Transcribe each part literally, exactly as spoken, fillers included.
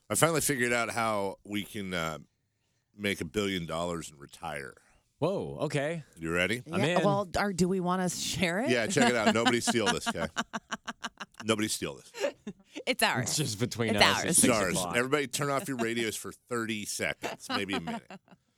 I finally figured out how we can uh, make a billion dollars and retire. Whoa, okay. You ready? I'm Yeah, in. well, are, do we want to share it? Yeah, check it out. Nobody steal this, okay? Nobody steal this. It's ours. It's just between It's us. ours. It's It's six ours. o'clock. Everybody turn off your radios for thirty seconds, maybe a minute.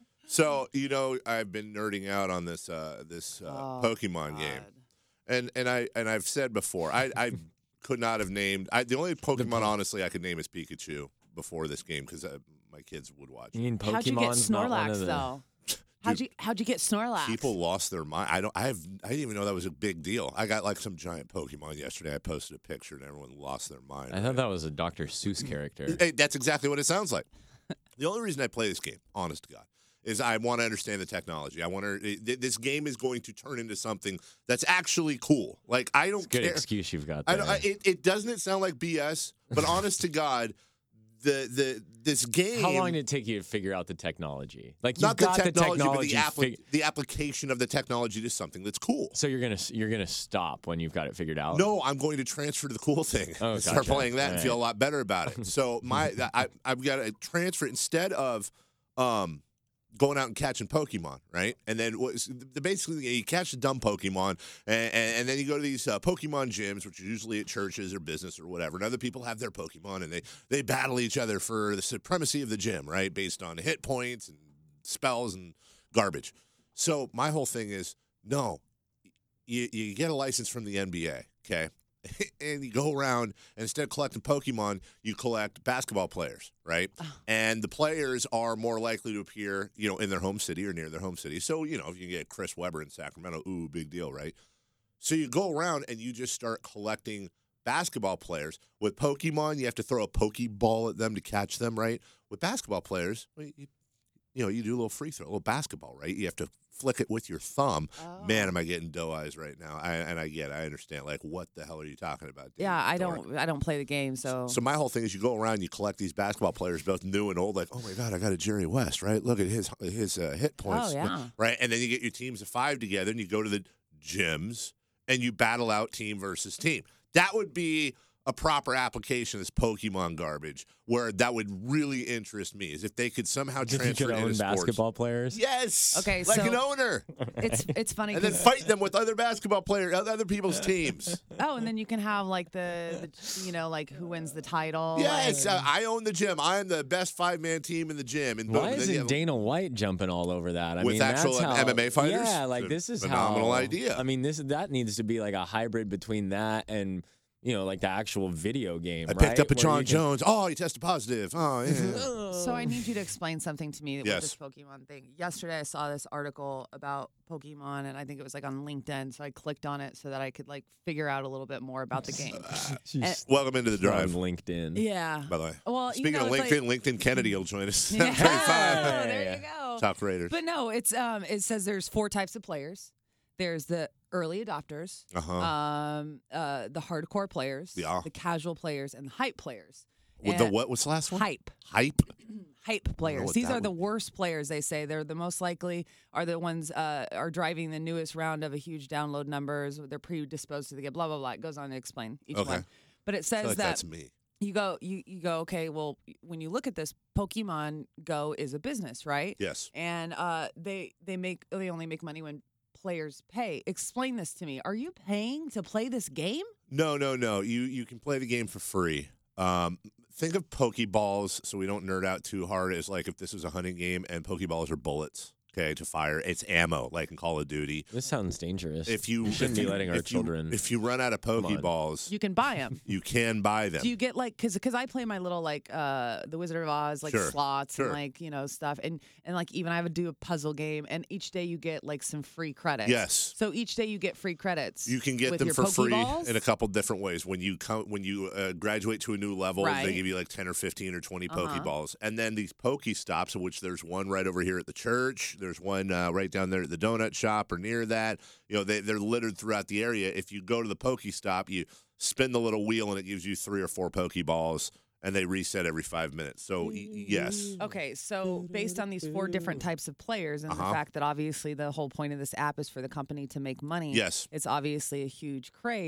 So, you know, I've been nerding out on this uh, this uh, Oh, Pokemon God. game. And and I and I've said before, I, I could not have named I, the only Pokemon honestly I could name is Pikachu before this game because uh, my kids would watch. You mean How'd you get Pokemon's not one Snorlax of the... though? How'd you How'd you get Snorlax? People lost their mind. I don't. I have. I didn't even know that was a big deal. I got like some giant Pokemon yesterday. I posted a picture and everyone lost their mind. I thought that was a Doctor Seuss character. Hey, that's exactly what it sounds like. The only reason I play this game, honest to God, is I want to understand the technology. I want to. This game is going to turn into something that's actually cool. Like I don't Good care. excuse you've got I there. don't, I, it, it doesn't it sound like B S, but honest to God, the the this game. How long did it take you to figure out the technology? Like you've not the got technology, the technology, but the, appli- fig- the application of the technology to something that's cool. so you're gonna you're gonna stop when you've got it figured out. No, I'm going to transfer to the cool thing Oh, and start gotcha. playing that and All feel a right. lot better about it. So my I, I've got to transfer instead of um, going out and catching Pokemon, right? And then what is- the, basically you catch the dumb Pokemon, and, and, and then you go to these uh, Pokemon gyms, which are usually at churches or business or whatever. And other people have their Pokemon, and they they battle each other for the supremacy of the gym, right? Based on hit points and spells and garbage. So my whole thing is no. You, you get a license from the N B A, okay? And you go around, and instead of collecting Pokemon, you collect basketball players, right? And the players are more likely to appear, you know, in their home city or near their home city. So, you know, if you get Chris Webber in Sacramento, ooh, big deal, right? So you go around and you just start collecting basketball players. With Pokemon, you have to throw a Pokeball at them to catch them, right? With basketball players, well, you, you know, you do a little free throw, a little basketball, right? You have to flick it with your thumb. Oh. Man, am I getting doe eyes right now? I, and I get it. I understand. Like, what the hell are you talking about? dude? Yeah, I Dork. don't. I don't play the game, so. So my whole thing is you go around, you collect these basketball players, both new and old. Like, oh my God, I got a Jerry West, right? Look at his his uh, hit points, Oh, yeah. right? And then you get your teams of five together, and you go to the gyms, and you battle out team versus team. That would be a proper application of this Pokemon garbage, where that would really interest me, is if they could somehow If you transfer could it own into sports. basketball players. Yes. Okay, like so- an owner, It's it's funny. and then 'cause- fight them with other basketball players, other people's teams. Oh, and then you can have like the, the you know, like who wins the title. Yes, and- uh, I own the gym. I am the best five man team in the gym. And boom, Why then you isn't have- Dana White jumping all over that? I With mean, actual that's how, M M A fighters? Yeah, like It's a this is phenomenal how, idea. I mean, this that needs to be like a hybrid between that and you know, like the actual video game. I picked right? up a Where John you can- Jones. Oh, he tested positive. Oh, yeah. So I need you to explain something to me with Yes. this Pokemon thing. Yesterday I saw this article about Pokemon, and I think it was like on LinkedIn. So I clicked on it so that I could like figure out a little bit more about the game. She's Welcome into the on drive, LinkedIn. Yeah. by the way. Well, Speaking you know, of it's LinkedIn, like- LinkedIn Kennedy will join us. Yeah. thirty-five. Oh, there you go. Top Raiders. But no, it's um, it says there's four types of players. There's the early adopters, Uh-huh. um, uh, the hardcore players, Yeah. the casual players, and the hype players. With the And- what? What's the last one? Hype. Hype. Hype players. what These that are the would- worst players. They say they're the most likely are the ones uh, are driving the newest round of a huge download numbers. They're predisposed to the game. Blah blah blah. It goes on to explain each Okay. one. But it I says feel like that that's me. you go you you go okay. Well, when you look at this, Pokemon Go is a business, right? Yes. And uh, they they make they only make money when players pay. Explain this to me. Are you paying to play this game? No, no, no. You you can play the game for free. Um, think of Pokeballs, so we don't nerd out too hard. As like if this was a hunting game and Pokeballs are bullets, okay, to fire. It's ammo, like in Call of Duty. This sounds dangerous. If you We shouldn't if be you- letting our if you- children. if you run out of on. Pokeballs, You can buy them. you can buy them. Do you get like because because I play my little like uh the Wizard of Oz like Sure, slots sure. and like you know stuff and and like even I have to do a puzzle game and each day you get like some free credits. Yes. So each day you get free credits. You can get with them your for free Pokeballs? in a couple different ways. When you come, when you uh, graduate to a new level, Right. they give you like ten or fifteen or twenty Uh-huh. Pokeballs, and then these Pokestops, of which there's one right over here at the church. There's one uh, right down there at the donut shop or near that. You know, they they're littered throughout the area. If you go to the Pokestop, you spin the little wheel, and it gives you three or four Pokeballs, and they reset every five minutes. So y- yes, Okay, so based on these four different types of players and Uh-huh. the fact that obviously the whole point of this app is for the company to make money. Yes. It's obviously a huge craze.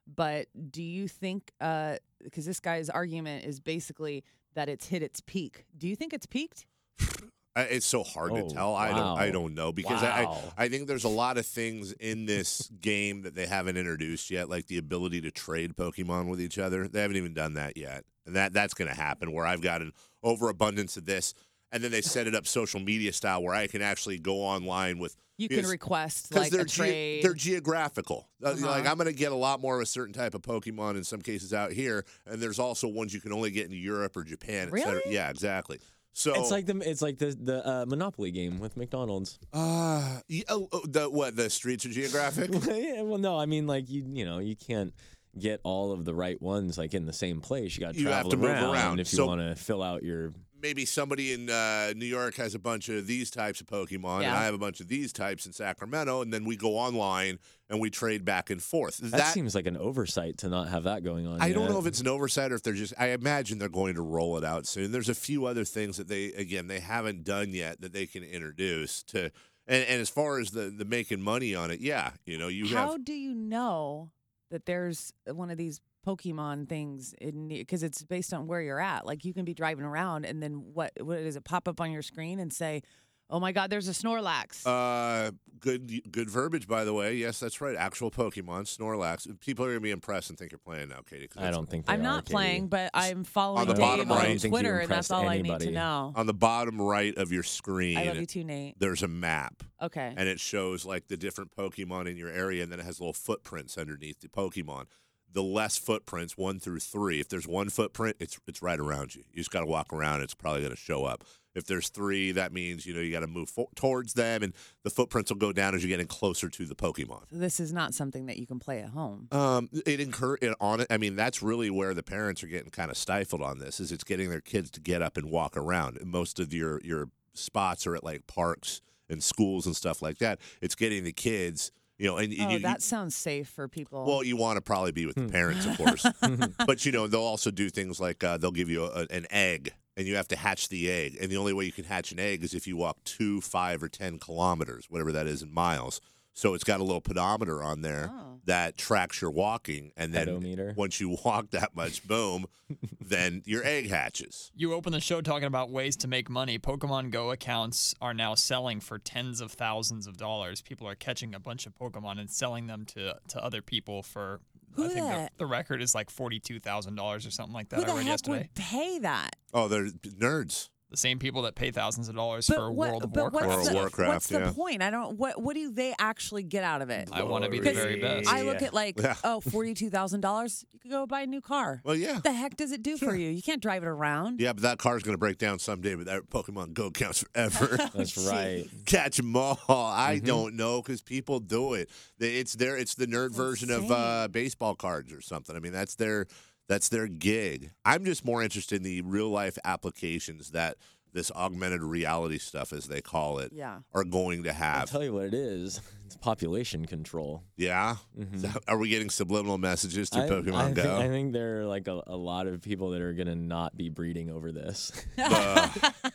But do you think, uh, because this guy's argument is basically that it's hit its peak. Do you think it's peaked? I- It's so hard Oh, to tell. I don't. I wow. don't know because Wow. I, I think there's a lot of things in this game that they haven't introduced yet, like the ability to trade Pokemon with each other. They haven't even done that yet, and that that's going to happen. Where I've got an overabundance of this, and then they set it up social media style where I can actually go online with. You can request Because like they're a ge- trade. they're geographical. Uh, Uh-huh. Like I'm going to get a lot more of a certain type of Pokemon in some cases out here, and there's also ones you can only get in Europe or Japan. Et cetera. Really? Yeah, exactly. So It's like the it's like the the uh, Monopoly game with McDonald's. uh, yeah, oh, oh, the what the streets are geographic. Yeah, well, no, I mean like you you know you can't get all of the right ones like in the same place. You got to You have travel to move around, around. if you So- want to fill out your. Maybe somebody in uh, New York has a bunch of these types of Pokemon, and Yeah. I have a bunch of these types in Sacramento, and then we go online and we trade back and forth. That, seems like an oversight to not have that going on. I don't yet. know if it's an oversight or if they're just. I imagine they're going to roll it out soon. There's a few other things that they again they haven't done yet that they can introduce to. And, and as far as the the making money on it, yeah, you know, you How have. do you know that there's one of these Pokemon things in because it's based on where you're at? Like you can be driving around and then what what does it pop up on your screen and say, "Oh my God, there's a Snorlax." Uh, good good verbiage, by the way. Yes, that's right. Actual Pokemon, Snorlax. People are gonna be impressed and think you're playing now, Katie. 'cause I that's- don't think they I'm are, not Katie. playing, but I'm following the Dave bottom on right. I don't think you Twitter, and that's impressed all I need anybody. to know. On the bottom right of your screen, I love you too, Nate. there's a map. Okay. And it shows like the different Pokemon in your area, and then it has little footprints underneath the Pokemon. The less footprints, one through three. If there's one footprint, it's it's right around you. You just got to walk around. It's probably going to show up. If there's three, that means you know you got to move fo- towards them, and the footprints will go down as you're getting closer to the Pokemon. So this is not something that you can play at home. Um, it incur it on it. I mean, that's really where the parents are getting kind of stifled on this. Is it's getting their kids to get up and walk around. Most of your your spots are at like parks and schools and stuff like that. It's getting the kids. You know, and Oh, you, that you, sounds safe for people. well, you want to probably be with the parents, of course, but you know they'll also do things like uh, they'll give you a, an egg, and you have to hatch the egg, and the only way you can hatch an egg is if you walk two, five, or ten kilometers, whatever that is in miles. So it's got a little pedometer on there Oh. that tracks your walking, and then Pedometer. once you walk that much, boom, then your egg hatches. You open the show talking about ways to make money. Pokemon Go accounts are now selling for tens of thousands of dollars. People are catching a bunch of Pokemon and selling them to, to other people for, Who I think the, the- the record is like forty-two thousand dollars or something like that Who I the read heck yesterday. would pay that? Oh, they're nerds. The same people that pay thousands of dollars But for what- World of but Warcraft. what's World of the, Warcraft, What's the yeah. point? I don't. What What do they actually get out of it? I want to be the Because very best. I look at like, Yeah. oh, forty-two thousand dollars. You could go buy a new car. Well, yeah. What the heck does it do for you? You can't drive it around. Yeah, but that car's going to break down someday, but that Pokemon Go counts forever. That's right. Catch 'em all. I Mm-hmm. don't know because people do it. They- It's their it's the nerd That's version of insane. uh, baseball cards or something. I mean, that's their that's their gig. I'm just more interested in the real life applications that this augmented reality stuff, as they call it, Yeah. are going to I'll have. tell you what it is. It's population control. Yeah, Is that- are we getting subliminal messages through I, Pokemon I Go? Think, I think there are like a, a lot of people that are gonna not be breeding over this. Uh,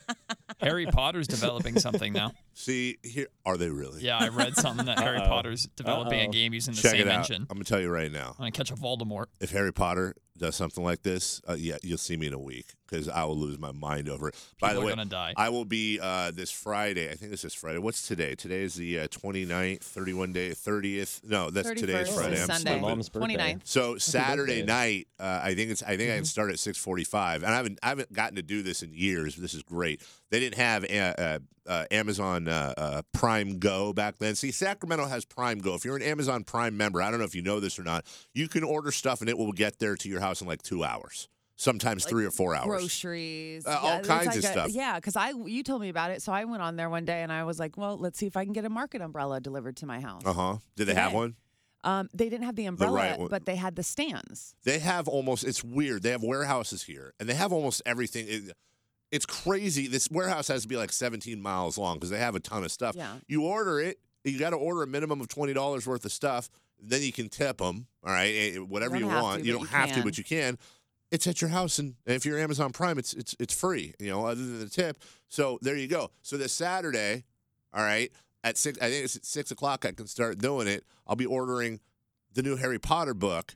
Harry Potter's developing something now. see, here are they really? Yeah, I read something that Harry Uh-oh. Potter's developing Uh-oh. a game using the Check same it out. engine. I'm gonna tell you right now. I'm going to catch a Voldemort. If Harry Potter does something like this, uh, yeah, you'll see me in a week because I will lose my mind over it. By People the are way, gonna die. I will be uh, this Friday. I think it's this Friday. What's today? Today is the uh, twenty-ninth, thirty-one day, thirtieth. No, that's today's thirty-first Friday. is I'm Sunday. My stupid. mom's birthday. twenty-ninth. So Saturday birthday. night, uh, I think it's. I think I can start at six forty-five, and I haven't. I haven't gotten to do this in years. This is great. They didn't have uh, uh, uh, Amazon uh, uh, Prime Go back then. See, Sacramento has Prime Go. If you're an Amazon Prime member, I don't know if you know this or not. You can order stuff, and it will get there to your house in like two hours. Sometimes three or four hours. Groceries, Uh, all it's kinds like of a- stuff. Yeah, because I you told me about it, so I went on there one day and I was like, well, let's see if I can get a market umbrella delivered to my house. Uh huh. Did they have Today. one? Um, they didn't have the umbrella, right one. but they had the stands. They have almost. It's weird. They have warehouses here, and they have almost everything. It, it's crazy. This warehouse has to be like seventeen miles long because they have a ton of stuff. Yeah. You order it. You got to order a minimum of twenty dollars worth of stuff. Then you can tip them. All right, eh, whatever You you, don't have want. to, you but don't you have to, can. but you can. It's at your house, and if you're Amazon Prime, it's it's it's free. You know, other than the tip. So there you go. So this Saturday, all right, at six. I think it's at six o'clock. I can start doing it. I'll be ordering the new Harry Potter book.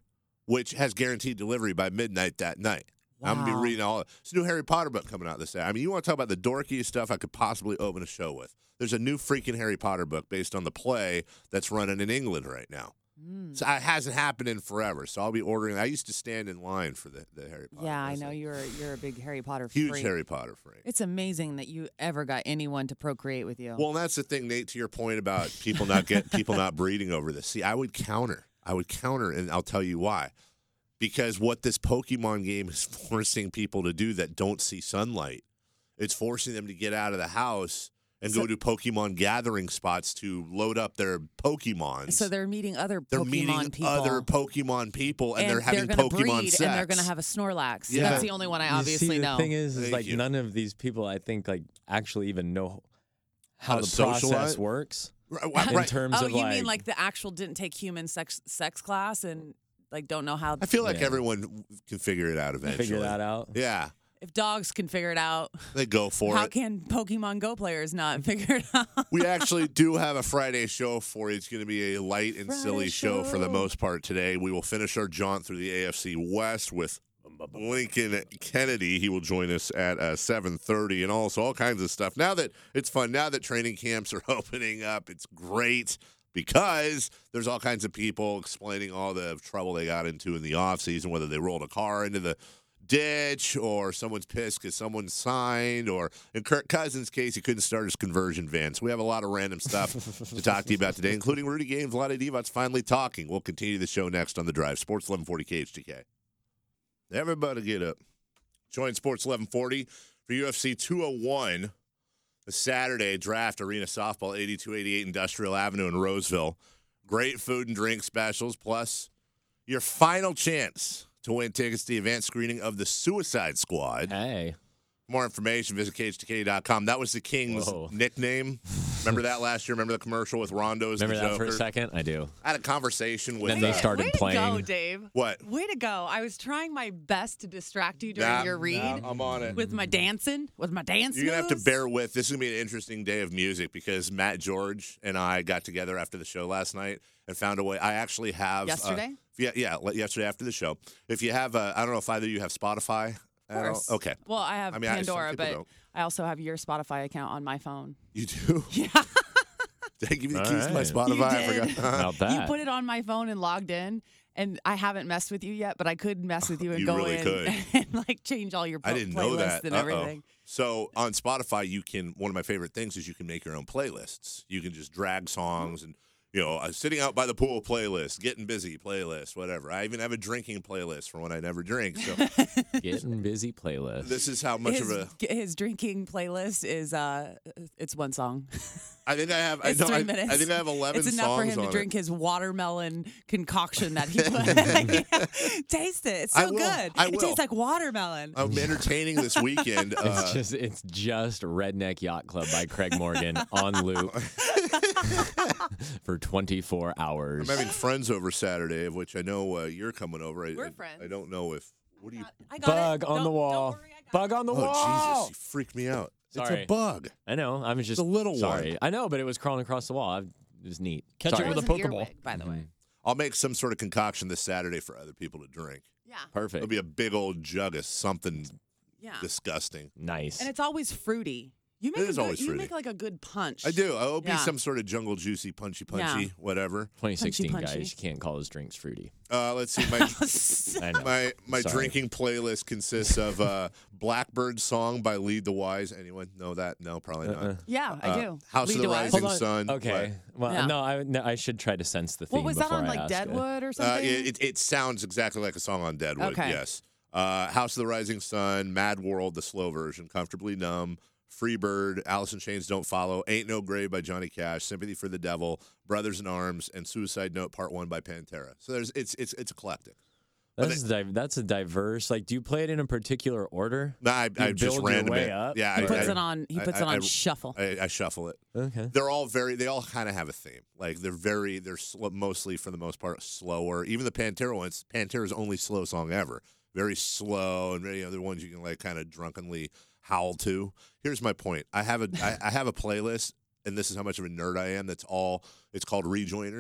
which has guaranteed delivery by midnight that night. I'm going to be Wow. reading all of it. It's a new Harry Potter book coming out this day. I mean, you want to talk about the dorkiest stuff I could possibly open a show with. There's a new freaking Harry Potter book based on the play that's running in England right now. Mm. So it hasn't happened in forever. So I'll be ordering. I used to stand in line for the, the Harry Potter. Yeah, I was know a you're you're a big Harry Potter Huge freak. Harry Potter freak. It's amazing that you ever got anyone to procreate with you. Well, that's the thing, Nate, to your point about people not get people not breeding over this. See, I would counter. I would counter, and I'll tell you why. Because what this Pokemon game is forcing people to do that don't see sunlight, it's forcing them to get out of the house and So- go to Pokemon gathering spots to load up their Pokemon. so they're meeting other they're Pokemon meeting people. other Pokemon people, and, and they're having gonna Pokemon breed, sex. and they're going to have a Snorlax. Yeah. That's the only one I You obviously see, know. The thing is, is Thank like you. none of these people, I think, like actually even know how, How the to socialize? process works Right, in right. terms oh, of you like. mean like the actual didn't take human sex sex class and like don't know how I feel like Yeah. everyone can figure it out eventually. figure that out? Yeah, if dogs can figure it out, they go for how it. can Pokemon Go players not figure it out? We actually do have a Friday show for you. It's going to be a light and silly Friday show for the show. most part today. We will finish our jaunt through the A F C West with Lincoln Kennedy. He will join us at uh, seven thirty, and also all kinds of stuff. Now that it's fun, now that training camps are opening up, it's great because there's all kinds of people explaining all the trouble they got into in the offseason, whether they rolled a car into the ditch or someone's pissed because someone signed, or in Kirk Cousins' case, he couldn't start his conversion van. So we have a lot of random stuff to talk to you about today, including Rudy Gaines, Vlade Divac's finally talking. We'll continue the show next on The Drive. Sports eleven forty K H T K. Everybody get up. Join Sports eleven forty for U F C two oh one, the Saturday Draft Arena Softball, eighty-two eighty-eight Industrial Avenue in Roseville. Great food and drink specials, plus your final chance to win tickets to the advanced screening of The Suicide Squad. Hey, More information, visit K H T K dot com. That was the King's Whoa. nickname. Remember that last year? Remember the commercial with Rondo's remember the that for a Joker? second? I do. I had a conversation with Then they uh, started Way to playing. go, Dave. What? Way to go. I was trying my best to distract you during Nah, your read nah, I'm on it. with my dancing, with my dance You're going to have to moves. bear with. This is going to be an interesting day of music because Matt George and I got together after the show last night and found a way. I actually have. uh, Yesterday? yeah, yeah, le- yesterday after the show. If you have, uh, I don't know if either of you have Spotify. Of I don't- course. Okay. Well, I have I mean, I- some Pandora, people but don't. I also have your Spotify account on my phone. You do? Yeah. Did I give you the All keys to my right. Spotify? You I did. forgot. About that. You put it on my phone and logged in, and I haven't messed with you yet, but I could mess with you and You go really in could. and like change all your I po- didn't know playlists that. and Uh-oh. everything. So on Spotify, you can. One of my favorite things is you can make your own playlists. You can just drag songs and. You know, a sitting out by the pool playlist, getting busy playlist, whatever. I even have a drinking playlist for when I never drink. So Getting busy playlist. this is how much his, of a. his drinking playlist is uh, it's one song. I think I have. I It's know. three I, minutes. I think I have eleven It's enough songs for him to on drink it. his watermelon concoction that he put. Taste it. It's I so will. good. I It will. tastes like watermelon. I'm entertaining this weekend. It's Uh, just it's just Redneck Yacht Club by Craig Morgan on loop for twenty-four hours. I'm having friends over Saturday, of which I know uh, you're coming over. I, We're I, friends. I don't know if. What do you? I got Bug it. on Don't- the don't wall. worry, I got Bug it. on the Oh wall. Jesus! You freaked me out. Sorry. It's a bug. I know. I'm just It's a little sorry. one. I know, but it was crawling across the wall. I, it was neat. Catch sorry. it with a Wasn't Pokeball. earwig, by the way. I'll make some sort of concoction this Saturday for other people to drink. Yeah. Perfect. It'll be a big old jug of something Yeah. disgusting. Nice. And it's always fruity. You make It a is good, always you fruity. make like a good punch. I do. It'll be Yeah. some sort of jungle juicy, punchy, punchy, Yeah. whatever. twenty sixteen, punchy, punchy. guys. You can't call those drinks fruity. Uh, let's see. My I know. my my Sorry. drinking playlist consists of uh, Blackbird song by Lead the Wise. Anyone know that? No, probably not. Uh-uh. Yeah, I Uh, do. House Lead of the the Wise. Rising Hold on. Sun. Okay. Well, Yeah. no, I no, I should try to sense the theme What was that before on I like ask it. Deadwood or Uh, something? it, it, it sounds exactly like a song on Deadwood. Okay. Yes. Uh, House of the Rising Sun, Mad World, the slow version, Comfortably Numb, Freebird, Alice in Chains Don't Follow, Ain't No Grave by Johnny Cash, Sympathy for the Devil, Brothers in Arms, and Suicide Note Part One by Pantera. So there's it's it's it's eclectic. That's di- that's a diverse. Like, do you play it in a particular order? No, I, You I just build your random way it. up? Yeah, he I, puts I, it on. He I- puts I- it on I- shuffle. I, I shuffle it. Okay. They're all very. They all kind of have a theme. Like they're very. They're sl- mostly for the most part slower. Even the Pantera ones. Pantera's only slow song ever. Very slow, and many other ones you can like kind of drunkenly howl to. Here's my point. I have a I, I have a playlist, and this is how much of a nerd I am. That's all. It's called Rejoiners,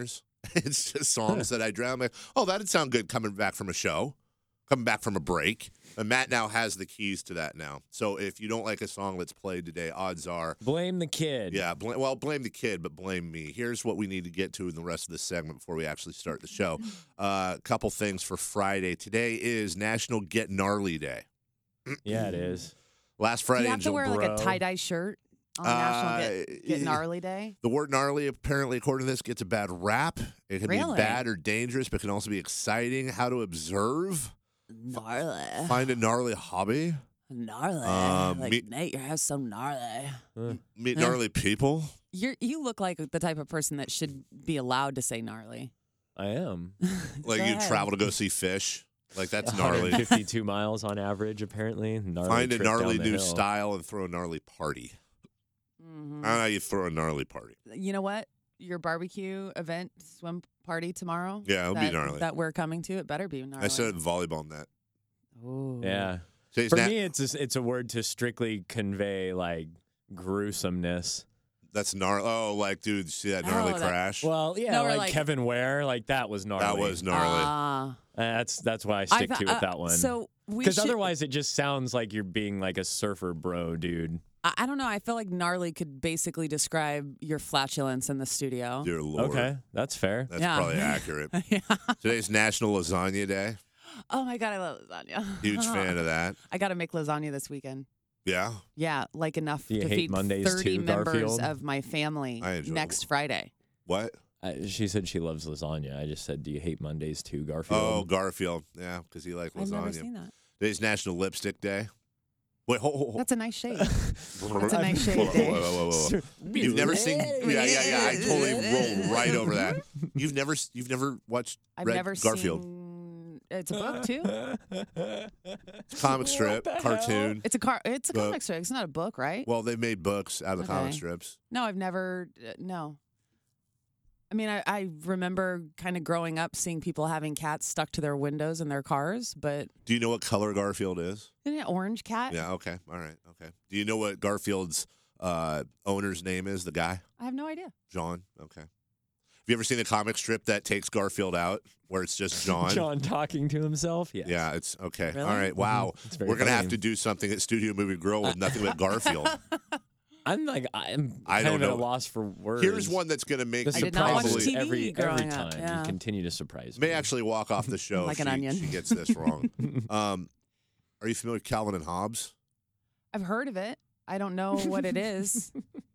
It's just songs that I drown. I'm like, oh, that'd sound good coming back from a show, coming back from a break. And Matt now has the keys to that now. So if you don't like a song that's played today, odds are. Blame the kid. Yeah, bl- well, blame the kid, but blame me. Here's what we need to get to in the rest of this segment before we actually start the show. A uh, couple things for Friday. Today is National Get Gnarly Day. Yeah, it is. Last Do Friday you in have to July. wear like bro. a tie-dye shirt on National Get, Get Uh, Gnarly Day? The word gnarly, apparently, according to this, gets a bad rap. It can Really? be bad or dangerous, but can also be exciting. How to observe. Gnarly. Find a gnarly hobby. Gnarly. Um, like, me- Nate, your hair's so gnarly. Meet gnarly people. You're, you look like the type of person that should be allowed to say gnarly. I am. Like Go you ahead. travel to go see fish. Like that's one hundred gnarly. fifty-two miles on average, apparently. Gnarly Find a trip down gnarly the new hill. style and throw a gnarly party. Mhm. I don't know how you throw a gnarly party. You know what? Your barbecue event, swim party tomorrow? Yeah, it'll be that, gnarly. That we're coming to, it better be gnarly. I said volleyball net. Ooh. Yeah. Today's For na- me, it's a, it's a word to strictly convey like gruesomeness. That's gnarly. Oh, like, dude, see that gnarly Oh, that- crash? Well, yeah, No, or like, like- Kevin Ware, like that was gnarly. that was gnarly. Ah. Uh, that's that's why I stick I've- to with uh, that one. So we Because should, otherwise, it just sounds like you're being like a surfer bro, dude. I, I don't know. I feel like gnarly could basically describe your flatulence in the studio. Dear Lord. Okay, that's fair. That's Yeah. probably accurate. yeah. Today's National Lasagna Day. Oh my god, I love lasagna. Huge fan of that. I got to make lasagna this weekend. Yeah. Yeah, like enough Do you to hate feed Mondays thirty too, members Garfield? of my family I enjoy next it. Friday. What? I, she said she loves lasagna. I just said, do you hate Mondays too, Garfield? Oh, Garfield. Yeah, because he liked I've never lasagna. seen that. Today's National Lipstick Day. Wait, hold, hold, hold. That's a nice shade. That's a nice shade, Whoa, whoa, Dave. whoa, whoa, whoa, whoa. You've never seen? Yeah, yeah, yeah. I totally rolled right over that. You've never, you've never watched I've Red never Garfield. seen. It's a book too. Comic strip, What the cartoon. It's a car. It's a Book. comic strip. It's not a book, right? Well, they made books out of the comic Okay. strips. No, I've never. Uh, no. I mean, I, I remember kind of growing up seeing people having cats stuck to their windows in their cars, but Do you know what color Garfield is? isn't it orange cat? Yeah. Okay. All right. Okay. Do you know what Garfield's uh, owner's name is? The guy, I have no idea. John. Okay. Have you ever seen a comic strip that takes Garfield out, where it's just John? John talking to himself? Yes. Yeah, it's okay. Really? All right. Wow. It's very We're gonna have funny. to do something at Studio Movie Grill with nothing but Garfield. I'm like, I'm I kind don't of at know. a loss for words. Here's one that's gonna make The I you did not watch surprises T V probably every, every growing up, time. yeah. You continue to surprise may me. actually walk off the show. Like if an she, onion. She gets this wrong. um, are you familiar with Calvin and Hobbes? I've heard of it. I don't know what it is.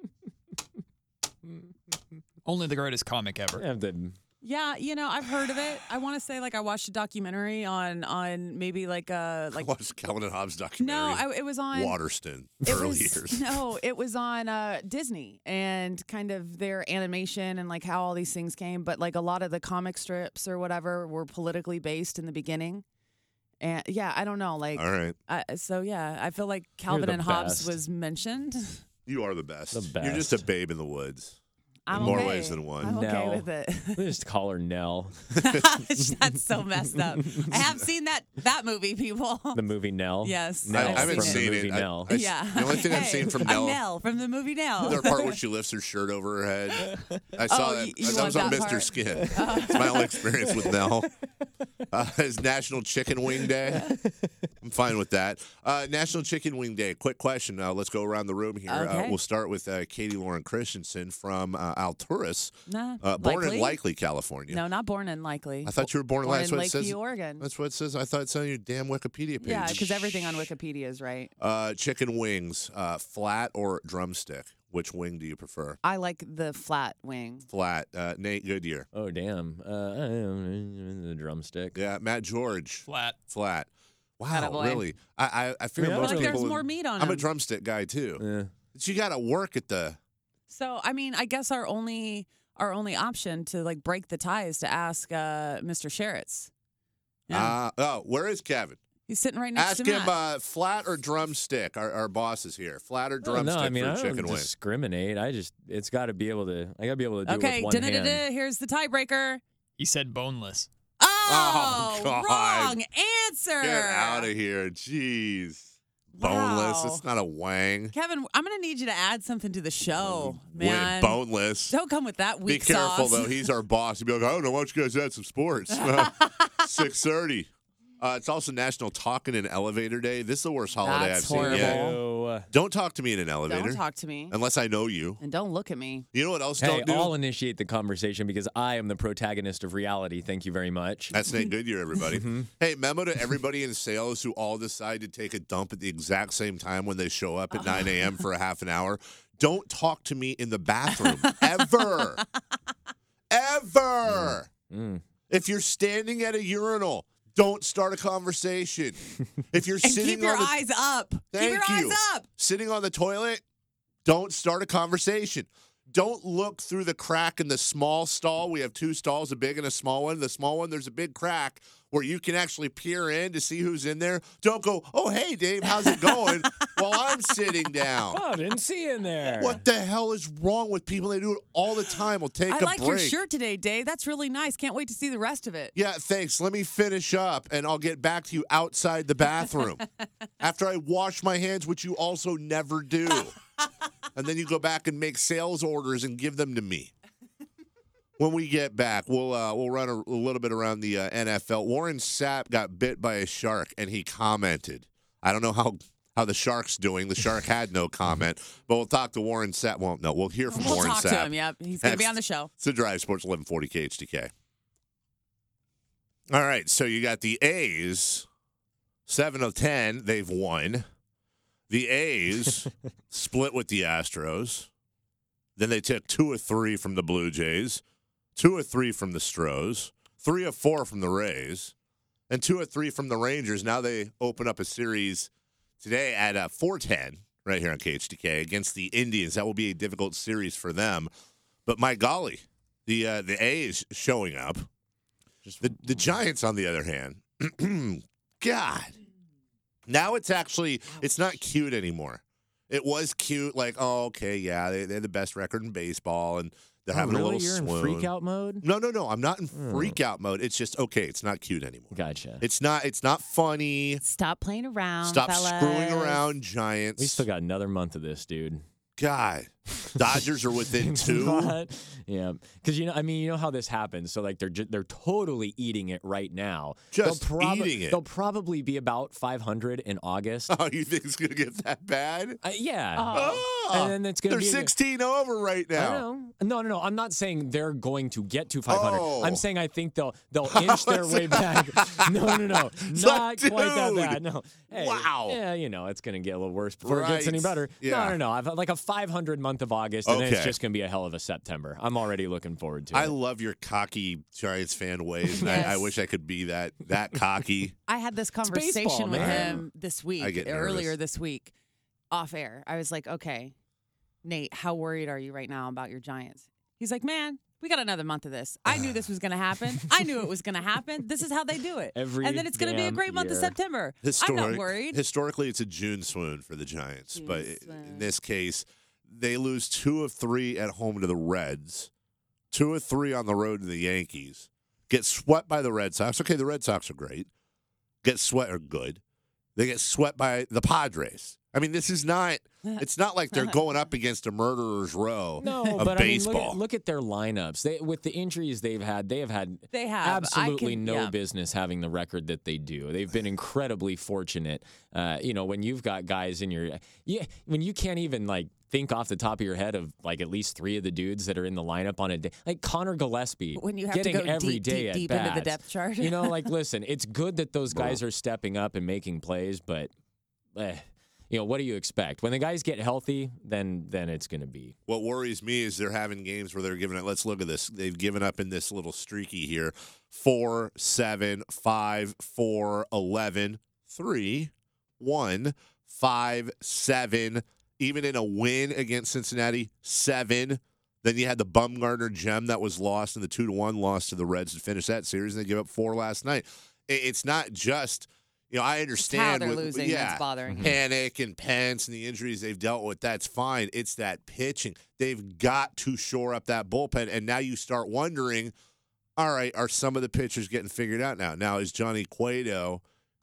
Only the greatest comic ever. have the Yeah, you know, I've heard of it. I want to say like I watched a documentary on on maybe like uh I like watched Calvin and Hobbes documentary. no, I, it was on Waterston, it early was, years. No, it was on uh, Disney and kind of their animation and like how all these things came. But like a lot of the comic strips or whatever were politically based in the beginning. And yeah, I don't know. Like, All right. I, so yeah, I feel like Calvin the and Hobbes best. was mentioned. You are the best. The You're just a best. babe in the woods. I'm In more okay. ways than one. I'm okay Nell. with it. We'll just call her Nell. That's so messed up. I have seen that that movie, people. The movie Nell. Yes, Nell I, I haven't from seen the movie it. I- Nell. I- yeah. The only thing I've Hey, seen from I'm Nell. Nell from the movie Nell. The part where she lifts her shirt over her head. I saw Oh, that. you- you that want was on that Mister part? Skin. It's my only experience with Nell. Uh, it's National Chicken Wing Day. I'm fine with that. Uh, National Chicken Wing Day. Quick question. Uh, let's go around the room here. Uh, Okay. we'll start with uh, Katie Lauren Christensen from uh, Alturas, Nah, uh, born likely? in Likely, California. No, not born in Likely. I thought you were born in born That's in what it says. Lakeview, Oregon. That's what it says. I thought it said on your damn Wikipedia page. Yeah, because everything on Wikipedia is right. Uh, chicken wings, uh, flat or drumstick? Which wing do you prefer? I like the flat wing. Flat. Uh, Nate Goodyear. Oh damn. Uh, I am the drumstick. Yeah, Matt George. Flat. Flat. Wow, Attaboy. really? I I, I figure I mean, I most feel like people. there's would- more meat on I'm a them. drumstick guy too. Yeah. But you got to work at the. So I mean, I guess our only our only option to like break the tie is to ask uh, Mister Sheritz. Yeah. Uh, oh, where is Kevin? He's sitting right next Ask to him Matt. uh, flat or drumstick. Our, our boss is here. Flat or Oh, drumstick no, I mean for I a don't chicken wing. discriminate. I just it's got to be able to. I got to be able to do Okay, it with one da-da-da-da, hand. here's the tiebreaker. He said boneless. Oh, God. wrong answer. Get out of here. Jeez. boneless. Wow. It's not a wang. Kevin, I'm going to need you to add something to the show, man. Wait, boneless. Don't come with that Be weak careful, sauce. though. He's our boss. He'd be like, I don't know. Why don't you guys add some sports? six thirty. Uh, it's also National Talking in Elevator Day. This is the worst holiday That's I've seen yet. Ew. Don't talk to me in an elevator. Don't talk to me. Unless I know you. And don't look at me. You know what else Hey, don't do? I'll initiate the conversation because I am the protagonist of reality. Thank you very much. That's Nate Goodyear, everybody. Mm-hmm. Hey, memo to everybody in sales who all decide to take a dump at the exact same time when they show up at nine a.m. for a half an hour. Don't talk to me in the bathroom. Ever. Ever. Mm. If you're standing at a urinal, don't start a conversation. If you're And sitting keep your on the eyes up. Thank keep your you. eyes up. Sitting on the toilet, don't start a conversation. Don't look through the crack in the small stall. We have two stalls, a big and a small one. The small one, there's a big crack where you can actually peer in to see who's in there. Don't go, oh, hey, Dave, how's it going? while I'm sitting down. Oh, didn't see you in there. What the hell is wrong with people? They do it all the time. We'll take I a like break. your shirt today, Dave. That's really nice. Can't wait to see the rest of it. Yeah, thanks. Let me finish up, and I'll get back to you outside the bathroom after I wash my hands, which you also never do. And then you go back and make sales orders and give them to me. When we get back, we'll uh, we'll run a, a little bit around the uh, N F L. Warren Sapp got bit by a shark, and he commented. I don't know how, how the shark's doing. The shark had no comment, but we'll talk to Warren Sapp. Well, no, we'll hear from We'll Warren talk Sapp. to him. Yep, he's going to be Next. on the show. It's the Drive Sports eleven forty K H D K. All right, so you got the A's, seven of ten, they've won. The A's split with the Astros. Then they took two of three from the Blue Jays, two of three from the Stros, three of four from the Rays, and two of three from the Rangers. Now they open up a series today at uh, four ten right here on K H D K against the Indians. That will be a difficult series for them. But my golly, the uh, the A's showing up. The the Giants, on the other hand, God. Now it's actually, it's not cute anymore. It was cute, like, oh, okay, yeah, they, they're the best record in baseball, and they're Oh, having really? a little You're swoon. in freak out mode? No, no, no, I'm not in Hmm. freak out mode. It's just, okay, it's not cute anymore. Gotcha. It's not It's not funny. Stop playing around. Stop fellas. screwing around, Giants. We still got another month of this, dude. God. Dodgers are within two. But, yeah, because you know, I mean, you know how this happens. So like, they're ju- they're totally eating it right now. Just they'll prob- eating it. They'll probably be about five hundred in August. Oh, you think it's going to get that bad? Uh, yeah, Oh, and then it's going to they're be sixteen over right I now. know. No, no, no. I'm not saying they're going to get to five hundred. Oh. I'm saying I think they'll they'll inch their way back. No, no, no, It's not like, quite that dude. bad. No. Hey, Wow. Yeah, you know, it's going to get a little worse before it gets any Right. better. Yeah. No, no, no. I've had like a five hundred month of August, and then it's Okay. just going to be a hell of a September. I'm already looking forward to I it. love your cocky Giants fan ways. and Yes. I, I wish I could be that that cocky. I had this conversation baseball, with man. him this I week, get earlier nervous. this week, off air. I was like, okay, Nate, how worried are you right now about your Giants? He's like, man, we got another month of this. I knew this was going to happen. I knew it was going to happen. This is how they do it. Every and then it's going to be a damn great month of year. September. I'm Historic- not worried. Historically, it's a June swoon for the Giants, June but in swoon. this case, they lose two of three at home to the Reds, two of three on the road to the Yankees. Get swept by the Red Sox. Okay, the Red Sox are great. Get swept are good. They get swept by the Padres. I mean, this is not. It's not like they're going up against a murderer's row No, of but baseball. I mean, look at, look at their lineups. They, with the injuries they've had, they have had They have. I absolutely can- no yeah. business having the record that they do. They've been incredibly fortunate. Uh, you know, when you've got guys in your, yeah, when you can't even like think off the top of your head of like at least three of the dudes that are in the lineup on a day, like Connor Gillespie, When you have getting to go every deep, day deep, at deep into the bats. depth chart. You know, like listen, it's good that those guys are stepping up and making plays, but. Eh, You know, what do you expect? When the guys get healthy, then then it's going to be. What worries me is they're having games where they're giving it. Let's look at this. They've given up in this little streaky here. Four, seven, five, four, eleven, three, one, five, seven. Even in a win against Cincinnati, seven. Then you had the Bumgarner gem that was lost in the two to one loss to the Reds to finish that series, and they give up four last night. It- It's not just. You know, I understand how they're with, losing yeah, that's bothering you. panic and Pence and the injuries they've dealt with. That's fine. It's that pitching. They've got to shore up that bullpen. And now you start wondering, all right, are some of the pitchers getting figured out now? Now, is Johnny Cueto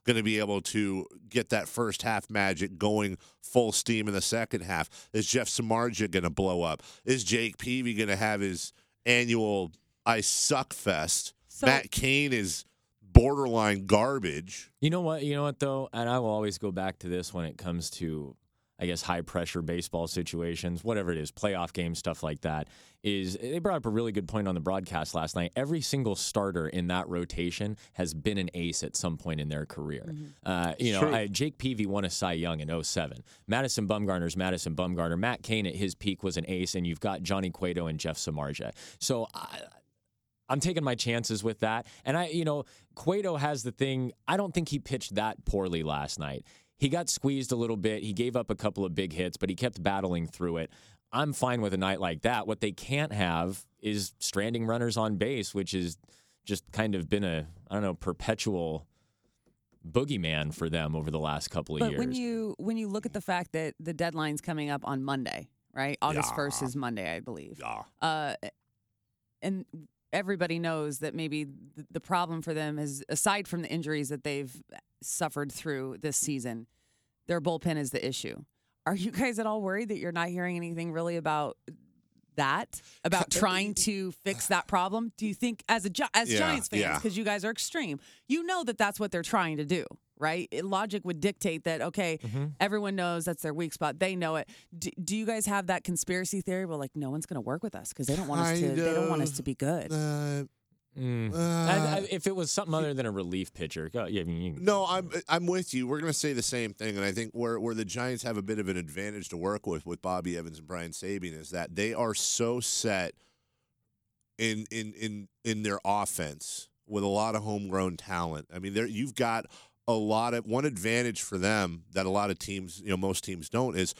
going to be able to get that first half magic going full steam in the second half? Is Jeff Samardzija going to blow up? Is Jake Peavy going to have his annual I suck fest? So- Matt Cain is borderline garbage. You know what? You know what though, and I will always go back to this when it comes to, I guess, high pressure baseball situations, whatever it is, playoff games, stuff like that. Is they brought up a really good point on the broadcast last night. Every single starter in that rotation has been an ace at some point in their career. Mm-hmm. Uh, you know, True. I, Jake Peavy won a Cy Young in oh seven. Madison Bumgarner's Madison Bumgarner. Matt Cain at his peak was an ace, and you've got Johnny Cueto and Jeff Samardzija. So I, I'm taking my chances with that. And I, you know, Cueto has the thing. I don't think he pitched that poorly last night. He got squeezed a little bit. He gave up a couple of big hits, but he kept battling through it. I'm fine with a night like that. What they can't have is stranding runners on base, which is just kind of been a, I don't know, perpetual boogeyman for them over the last couple of But years. when you when you look at the fact that the deadline's coming up on Monday, right? August Yeah. first is Monday, I believe. Yeah. Uh, and everybody knows that maybe th- the problem for them is, aside from the injuries that they've suffered through this season, their bullpen is the issue. Are you guys at all worried that you're not hearing anything really about that, about trying to fix that problem? Do you think, as a Gi- as Yeah, Giants fans, yeah. because you guys are extreme, you know that that's what they're trying to do, right? It- logic would dictate that, okay, Mm-hmm. everyone knows that's their weak spot. They know it. Do, do you guys have that conspiracy theory? Well, like, no one's going to work with us because they don't want us to. Kind They don't want us of. to be good. Uh, Mm. Uh, I, I, if it was something other than a relief pitcher, go, yeah, I mean, you, No, I'm I'm with you. We're going to say the same thing, and I think where where the Giants have a bit of an advantage to work with with Bobby Evans and Brian Sabian is that they are so set in in in in their offense with a lot of homegrown talent. I mean, there you've got a lot of one advantage for them that a lot of teams, you know, most teams don't is.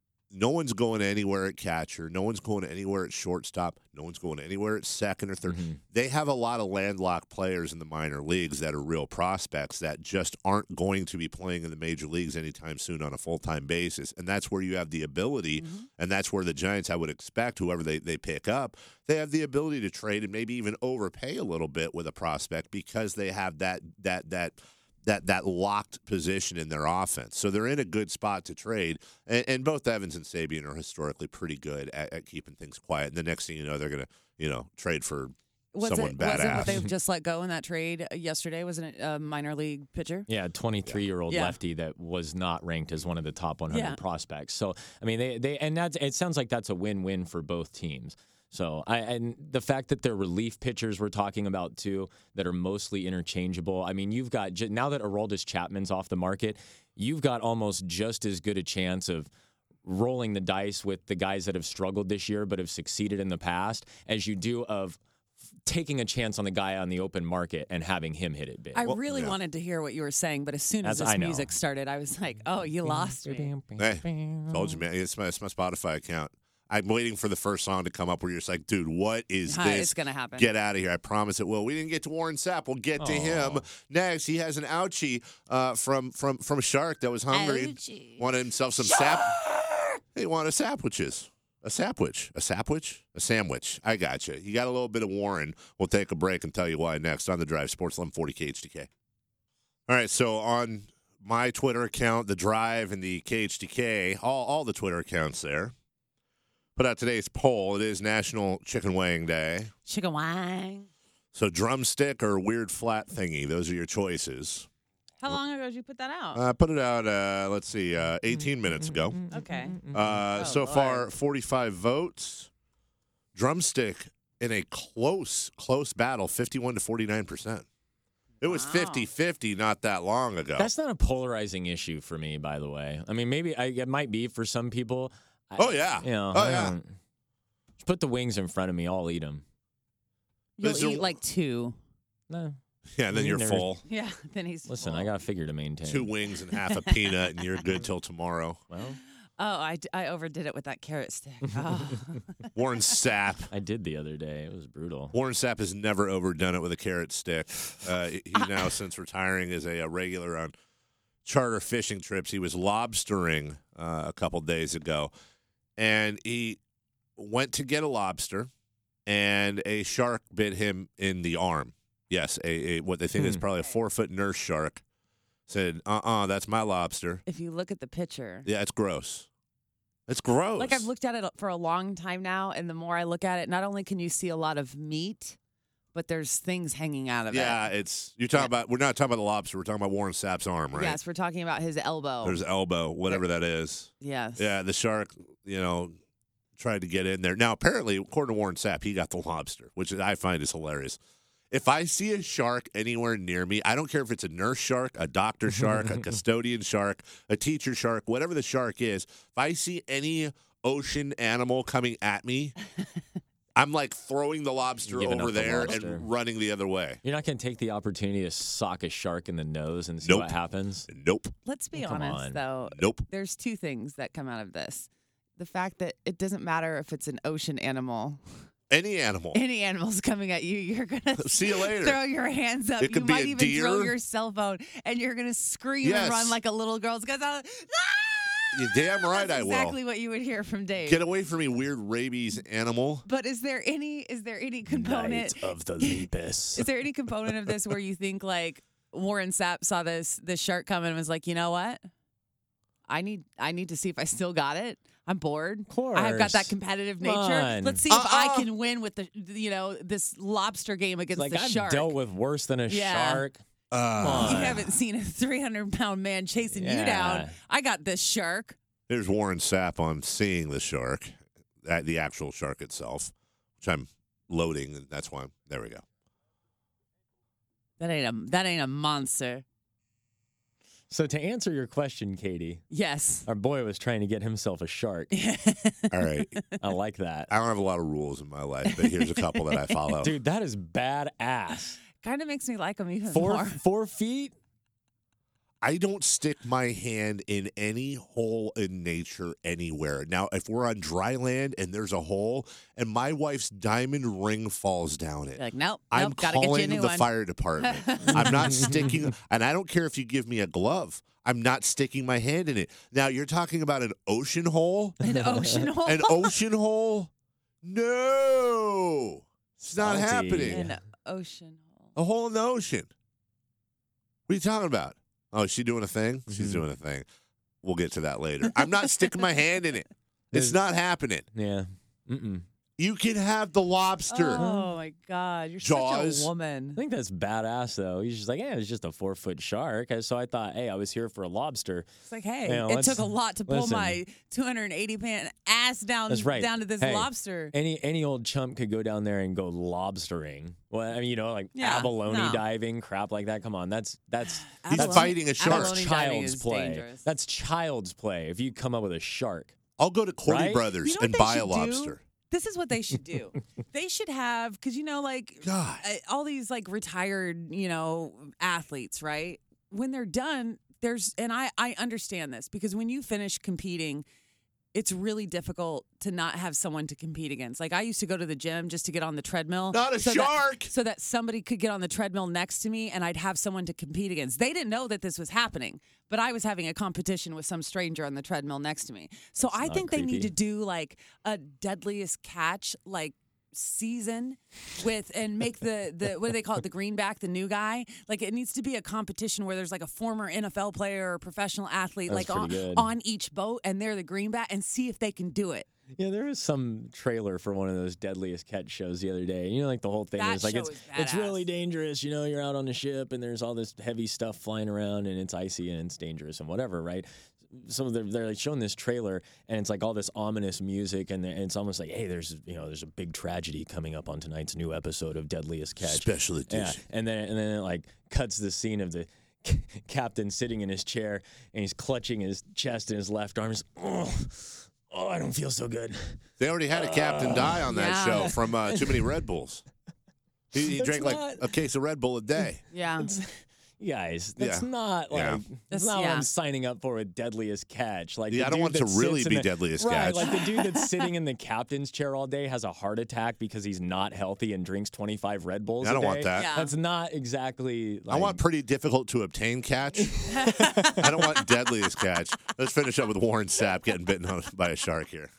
No one's going anywhere at catcher. No one's going anywhere at shortstop. No one's going anywhere at second or 3rd Mm-hmm. They have a lot of landlocked players in the minor leagues that are real prospects that just aren't going to be playing in the major leagues anytime soon on a full-time basis. And that's where you have the ability, and that's where the Giants, I would expect, whoever they, they pick up, they have the ability to trade and maybe even overpay a little bit with a prospect because they have that that that – that that locked position in their offense. So they're in a good spot to trade. And, and both Evans and Sabian are historically pretty good at, at keeping things quiet. And the next thing you know, they're going to, you know, trade for Was someone it, was it badass. what they just let go in that trade yesterday? Wasn't it a minor league pitcher? Yeah, twenty-three-year-old Yeah. lefty that was not ranked as one of the top one hundred Yeah. prospects. So, I mean, they they and that's it sounds like that's a win-win for both teams. So, I and the fact that they're relief pitchers we're talking about too that are mostly interchangeable. I mean, you've got j- now that Aroldis Chapman's off the market, you've got almost just as good a chance of rolling the dice with the guys that have struggled this year but have succeeded in the past as you do of taking a chance on the guy on the open market and having him hit it big. I Well, really yeah. wanted to hear what you were saying, but as soon as That's- I this know. music started, I was like, "Oh, you lost me." Hey, told you, man. It's my, it's my Spotify account. I'm waiting for the first song to come up where you're just like, dude, what is Hi, this? it's gonna happen. Get out of here. I promise it will. We didn't get to Warren Sapp. We'll get to him Aw. next. He has an ouchie uh, from, from, from a shark that was hungry. Ouchie. Wanted himself some sap. He wanted sandwiches. A sapwich. A sapwich? A sandwich. I got you. You got a little bit of Warren. We'll take a break and tell you why next on The Drive. Sports eleven forty K H D K. All right, so on my Twitter account, The Drive, and the K H D K, all, all the Twitter accounts there, put out today's poll. It is National Chicken Weighing Day. Chicken wang. So drumstick or weird flat thingy, those are your choices. How long ago did you put that out? Uh, put it out, uh, let's see, uh, eighteen minutes ago. okay. Uh, Oh, so far, Lord. forty-five votes. Drumstick in a close, close battle, fifty-one to forty-nine percent. It was Wow. fifty-fifty not that long ago. That's not a polarizing issue for me, by the way. I mean, maybe I, it might be for some people. I- Oh, yeah. You know, Oh, I yeah. don't- Just put the wings in front of me. I'll eat them. You'll Is there- eat like two. No, yeah, and then You you're never- full. Yeah. Then he's listen, full. I got a figure to maintain. Two wings and half a peanut, and you're good till tomorrow. Well, Oh, I, d- I overdid it with that carrot stick. Oh. Warren Sapp. I did the other day. It was brutal. Warren Sapp has never overdone it with a carrot stick. Uh, he now, since retiring, is a, a regular on charter fishing trips. He was lobstering uh, a couple days ago, and he went to get a lobster, and a shark bit him in the arm. Yes, a, a what they think is Hmm. probably a four-foot nurse shark Said, uh-uh, that's my lobster. If you look at the picture, Yeah, it's gross. It's gross. like I've looked at it for a long time now, and the more I look at it, not only can you see a lot of meat, but there's things hanging out of Yeah, it. it's you're talking Yeah. about. We're not talking about the lobster. We're talking about Warren Sapp's arm, right? Yes, we're talking about his elbow. There's elbow, whatever that is. yes. Yeah, the shark. You know, tried to get in there. Now, apparently, according to Warren Sapp, he got the lobster, which I find is hilarious. If I see a shark anywhere near me, I don't care if it's a nurse shark, a doctor shark, a custodian shark, a teacher shark, whatever the shark is. If I see any ocean animal coming at me, I'm like throwing the lobster Giving over up the there lobster. and running the other way. You're not going to take the opportunity to sock a shark in the nose and see Nope. what happens? Nope. Let's be Come honest, on. though. Nope. There's two things that come out of this. The fact that it doesn't matter if it's an ocean animal. Any animal. Any animal's coming at you, you're going to See you later. throw your hands up. It could you be might a even throw deer. your cell phone, and you're going to scream Yes. and run like a little girl. Because ah! You're damn right That's I will. exactly what you would hear from Dave. Get away from me, weird rabies animal. But is there any is there any component Night of the Lepus. is there any component of this where you think like Warren Sapp saw this this shark coming and was like, you know what? I need I need to see if I still got it. I'm bored. Of course. I've got that competitive nature. on. Let's see if I Uh-uh. can win with the you know this lobster game against like the I've shark. dealt with worse than a Yeah. shark. Uh, You on. haven't seen a three hundred pound man chasing you Yeah. down. I got this shark. There's Warren Sapp on seeing the shark, uh, the actual shark itself, which I'm loading, and that's why I'm, there we go. That ain't a that ain't a monster. So to answer your question, Katie, Yes. our boy was trying to get himself a shark. All right. I like that. I don't have a lot of rules in my life, but here's a couple that I follow. Dude, that is badass. Kind of makes me like him even Four more. four feet? I don't stick my hand in any hole in nature anywhere. Now, if we're on dry land and there's a hole and my wife's diamond ring falls down it, You're like, nope, I'm nope, gotta get you a calling new the one. fire department. I'm not sticking, and I don't care if you give me a glove. I'm not sticking my hand in it. Now, you're talking about an ocean hole? An ocean hole. An ocean hole? No. It's not Salty. happening. An ocean hole. A hole in the ocean. What are you talking about? Oh, is she doing a thing? She's Mhm. doing a thing. We'll get to that later. I'm not sticking my hand in it. It's There's- not happening. Yeah. Mm-mm. You can have the lobster. Oh my God, you're Jaws. such a woman. I think that's badass, though. He's just like, yeah, it's just a four foot shark. So I thought, hey, I was here for a lobster. It's like, hey, Yeah, it let's- took a lot to pull listen. my two hundred eighty pound ass down That's right. down to this Hey, lobster. Any any old chump could go down there and go lobstering. Well, I mean, you know, like Yeah, abalone no. diving, crap like that. Come on, that's that's He's that's, fighting a shark. that's Abalone diving child's is play. dangerous. That's child's play. If you come up with a shark, I'll go to Cordy Right? Brothers You know what and they buy a should do? lobster. This is what they should do. They should have, because you know, like God. uh, all these like retired, you know, athletes, right? When they're done, there's, and I I understand this because when you finish competing, it's really difficult to not have someone to compete against. Like I used to go to the gym just to get on the treadmill. Not a so shark. That, so that somebody could get on the treadmill next to me and I'd have someone to compete against. They didn't know that this was happening, but I was having a competition with some stranger on the treadmill next to me. So I not think they need creepy. to do like a deadliest catch, like season with and make the the what do they call it, the greenback, the new guy. Like it needs to be a competition where there's like a former N F L player or professional athlete That's like on, pretty good. on each boat and they're the greenback and see if they can do it. yeah, there was some trailer for one of those deadliest catch shows the other day. You know, like the whole thing That is like show it's is it's really badass. dangerous. You know, you're out on a ship and there's all this heavy stuff flying around and it's icy and it's dangerous and whatever, right? So they're, they're like showing this trailer and it's like all this ominous music and, and it's almost like, hey, there's you know there's a big tragedy coming up on tonight's new episode of Deadliest Catch. Special edition. Yeah, and then and then it like cuts the scene of the captain sitting in his chair and he's clutching his chest in his left arm. He's, oh, oh, I don't feel so good. They already had a captain die on that Yeah. show from uh, too many Red Bulls. He, he That's drank like not- a case of Red Bull a day. Yeah. You guys, that's Yeah. not like Yeah. that's That's- not what yeah. I'm signing up for with Deadliest Catch. Like, Yeah, the I don't dude want to that really sits in be the- Deadliest right, Catch. like the dude that's sitting in the captain's chair all day has a heart attack because he's not healthy and drinks twenty-five Red Bulls. I a don't want day. that. Yeah. That's not exactly. Like, I want pretty difficult to obtain catch. I don't want deadliest catch. Let's finish up with Warren Sapp getting bitten on by a shark here.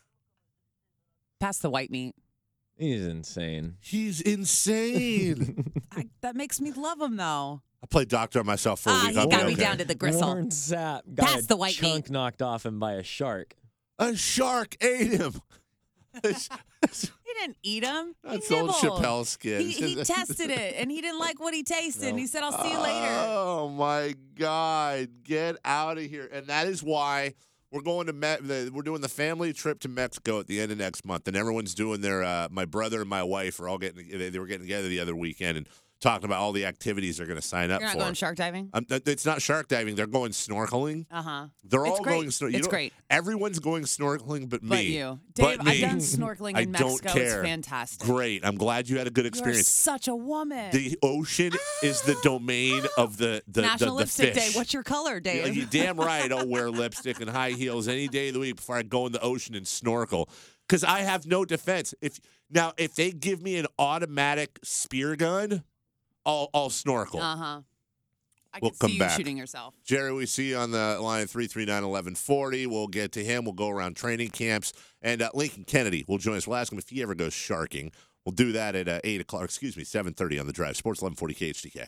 Pass the white meat. He's insane. He's insane. I, that makes me love him though. I played doctor on myself for a Ah, week. he I'll got be me okay. down to the gristle. Warren Sapp got That's a the white chunk meat. knocked off him by a shark. A shark ate him. He didn't eat him. He That's old nibbled. Chappelle skit. He, he tested it, and he didn't like what he tasted. And he said, "I'll see you later." Oh my God! Get out of here! And that is why we're going to Me- the, we're doing the family trip to Mexico at the end of next month, and everyone's doing their. Uh, my brother and my wife are all getting. They, they were getting together the other weekend and talking about all the activities they're going to sign up You're not for. going shark diving. Um, th- it's not shark diving. They're going snorkeling. Uh huh. They're It's all great. going snorkeling. It's great. Everyone's going snorkeling, but me. But you, Dave. But me. I've done snorkeling I in don't Mexico. care. It's fantastic. Great. I'm glad you had a good You're experience. such a woman. The ocean is the domain of the the, National the, the Lipstick fish. Day. What's your color, Yeah, Dave? you damn right. I'll wear lipstick and high heels any day of the week before I go in the ocean and snorkel. Because I have no defense. If now, if they give me an automatic spear gun, I'll I'll snorkel. Uh huh. I We'll can come see you back. shooting yourself. Jerry, we see you on the line three three nine, eleven forty. We'll get to him. We'll go around training camps. And uh, Lincoln Kennedy will join us. We'll ask him if he ever goes sharking. We'll do that at uh, eight o'clock. Excuse me, seven thirty on the drive. Sports eleven forty K H D K.